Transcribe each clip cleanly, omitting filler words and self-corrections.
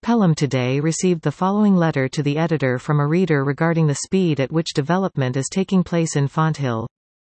Pelham today received the following letter to the editor from a reader regarding the speed at which development is taking place in Fonthill.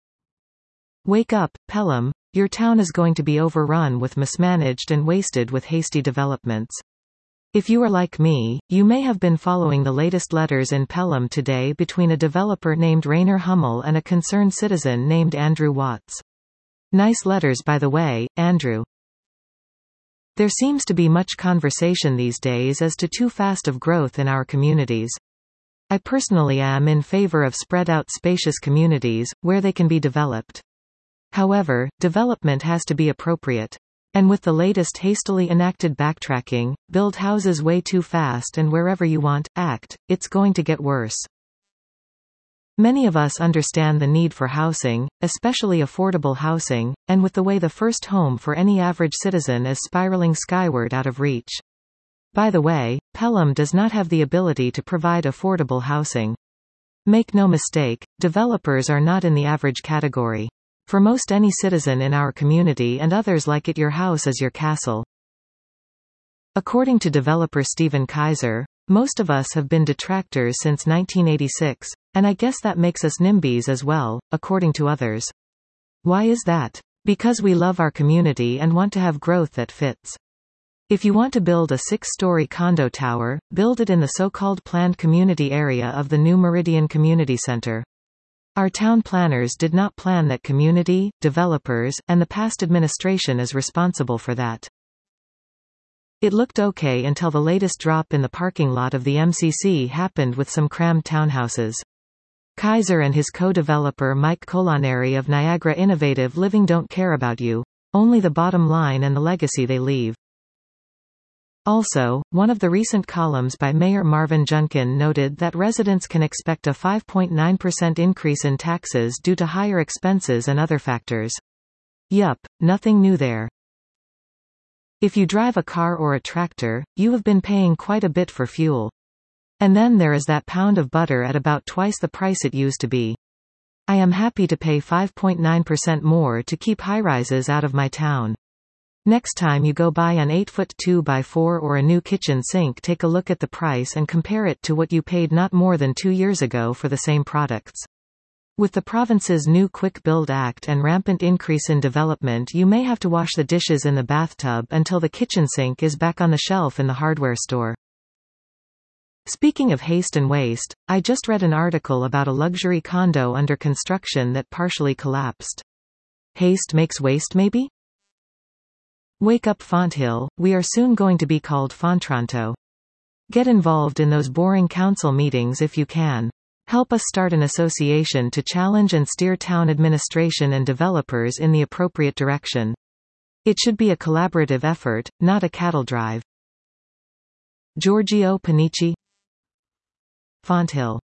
Wake up, Pelham. Your town is going to be overrun with mismanaged and wasted with hasty developments. If you are like me, you may have been following the latest letters in Pelham today between a developer named Rainer Hummel and a concerned citizen named Andrew Watts. Nice letters, by the way, Andrew. There seems to be much conversation these days as to too fast of growth in our communities. I personally am in favor of spread out spacious communities, where they can be developed. However, development has to be appropriate. And with the latest hastily enacted backtracking, build houses way too fast and wherever you want, act, it's going to get worse. Many of us understand the need for housing, especially affordable housing, and with the way the first home for any average citizen is spiraling skyward out of reach. By the way, Pelham does not have the ability to provide affordable housing. Make no mistake, developers are not in the average category. For most any citizen in our community and others like it, your house is your castle. According to developer Stephen Kaiser, most of us have been detractors since 1986, and I guess that makes us NIMBYs as well, according to others. Why is that? Because we love our community and want to have growth that fits. If you want to build a 6-story condo tower, build it in the so-called planned community area of the new Meridian Community Center. Our town planners did not plan that. Community, developers, and the past administration is responsible for that. It looked okay until the latest drop in the parking lot of the MCC happened with some crammed townhouses. Kaiser and his co-developer Mike Colaneri of Niagara Innovative Living don't care about you, only the bottom line and the legacy they leave. Also, one of the recent columns by Mayor Marvin Junkin noted that residents can expect a 5.9% increase in taxes due to higher expenses and other factors. Yup, nothing new there. If you drive a car or a tractor, you have been paying quite a bit for fuel. And then there is that pound of butter at about twice the price it used to be. I am happy to pay 5.9% more to keep high-rises out of my town. Next time you go buy an 8-foot 2x4 or a new kitchen sink, take a look at the price and compare it to what you paid not more than 2 years ago for the same products. With the province's new Quick Build Act and rampant increase in development, you may have to wash the dishes in the bathtub until the kitchen sink is back on the shelf in the hardware store. Speaking of haste and waste, I just read an article about a luxury condo under construction that partially collapsed. Haste makes waste, maybe? Wake up, Fonthill, we are soon going to be called Fontranto. Get involved in those boring council meetings if you can. Help us start an association to challenge and steer town administration and developers in the appropriate direction. It should be a collaborative effort, not a cattle drive. Giorgio Panici, Fonthill.